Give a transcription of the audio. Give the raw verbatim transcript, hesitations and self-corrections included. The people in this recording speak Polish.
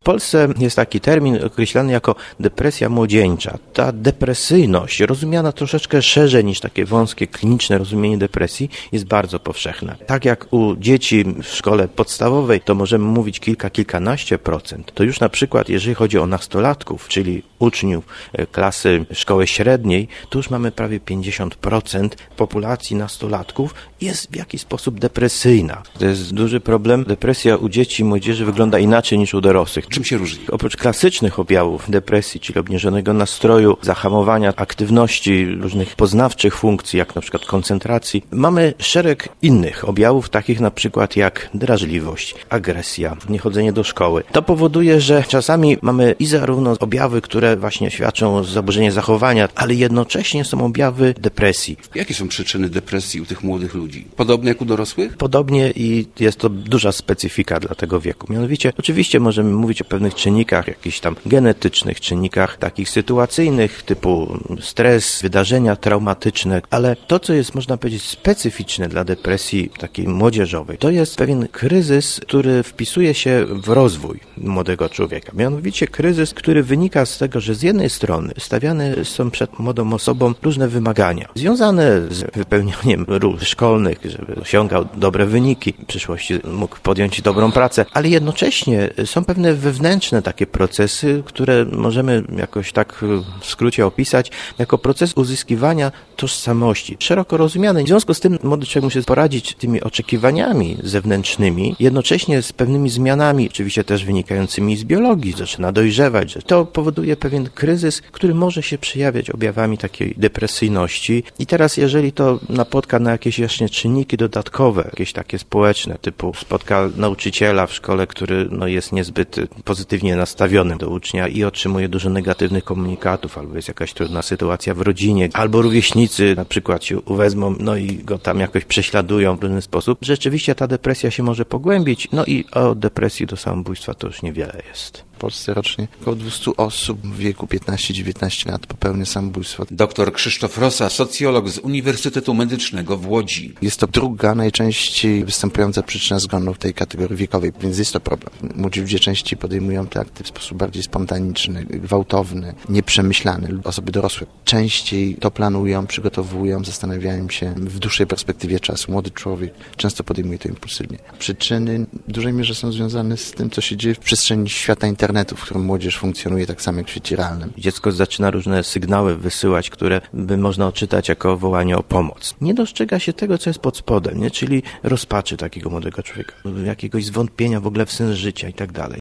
Polsce jest taki termin określany jako depresja młodzieńcza. Ta depresyjność, rozumiana troszeczkę szerzej niż takie wąskie, kliniczne rozumienie depresji, jest bardzo powszechna. Tak jak u dzieci w szkole podstawowej, to możemy mówić kilka, kilkanaście procent, to już na przykład, jeżeli chodzi o nastolatków, czyli uczniów klasy szkoły średniej, to już mamy prawie pięćdziesiąt procent populacji nastolatków jest w jakiś sposób depresyjna. To jest duży problem. Depresja u dzieci i młodzieży wygląda inaczej niż u dorosłych. Czym się różni? Oprócz klasycznych objawów depresji, czyli obniżonego nastroju, zahamowania aktywności, różnych poznawczych funkcji, jak na przykład koncentracji, mamy szereg innych objawów, takich na przykład jak drażliwość, agresja, niechodzenie do szkoły. To powoduje, że czasami mamy i zarówno objawy, które właśnie świadczą o zaburzeniu zachowania, ale jednocześnie są objawy depresji. Jakie są przyczyny depresji u tych młodych ludzi? Podobnie jak u dorosłych? Podobnie i jest to duża specyfika dla tego wieku. Mianowicie, oczywiście możemy mówić o pewnych czynnikach, jakichś tam genetycznych czynnikach, takich sytuacyjnych, typu stres, wydarzenia traumatyczne, ale to, co jest, można powiedzieć, specyficzne dla depresji takiej młodzieżowej, to jest pewien kryzys, który wpisuje się w rozwój młodego człowieka. Mianowicie kryzys, który wynika z tego, że z jednej strony stawiane są przed młodą osobą różne wymagania, związane z wypełnianiem ról szkolnych, żeby osiągał dobre wyniki, w przyszłości mógł podjąć dobrą pracę, ale jednocześnie są pewne wewnętrzne takie procesy, które możemy jakoś tak w skrócie opisać jako proces uzyskiwania tożsamości, szeroko rozumiany. W związku z tym młody człowiek musi poradzić tymi oczekiwaniami zewnętrznymi, jednocześnie z pewnymi zmianami, oczywiście też wynikającymi z biologii, zaczyna dojrzewać. Że to powoduje pewien kryzys, który może się przejawiać objawami takiej depresyjności. I teraz, jeżeli to napotka na jakieś właśnie czynniki dodatkowe, jakieś takie społeczne, typu spotka nauczyciela w szkole, który no, jest niezbyt pozytywnie nastawiony do ucznia i otrzymuje dużo negatywnych komunikatów, albo jest jakaś trudna sytuacja w rodzinie, albo rówieśnicy na przykład się uwezmą, no i go tam jakoś prześladują w różny sposób. Rzeczywiście ta depresja się może pogłębić, no i od depresji do samobójstwa to już niewiele jest. W Polsce rocznie około dwieście osób w wieku piętnaście dziewiętnaście lat popełnia samobójstwo. Doktor Krzysztof Rosa, socjolog z Uniwersytetu Medycznego w Łodzi. Jest to druga najczęściej występująca przyczyna zgonu w tej kategorii wiekowej, więc jest to problem. Młodzi ludzie częściej podejmują te akty w sposób bardziej spontaniczny, gwałtowny, nieprzemyślany. Osoby dorosłe częściej to planują, przygotowują, zastanawiają się w dłuższej perspektywie czasu. Młody człowiek często podejmuje to impulsywnie. Przyczyny w dużej mierze są związane z tym, co się dzieje w przestrzeni świata internetu, w którym młodzież funkcjonuje tak samo jak w świecie realnym. Dziecko zaczyna różne sygnały wysyłać, które by można odczytać jako wołanie o pomoc. Nie dostrzega się tego, co jest pod spodem, nie? Czyli rozpaczy takiego młodego człowieka, jakiegoś zwątpienia w ogóle w sens życia i tak dalej.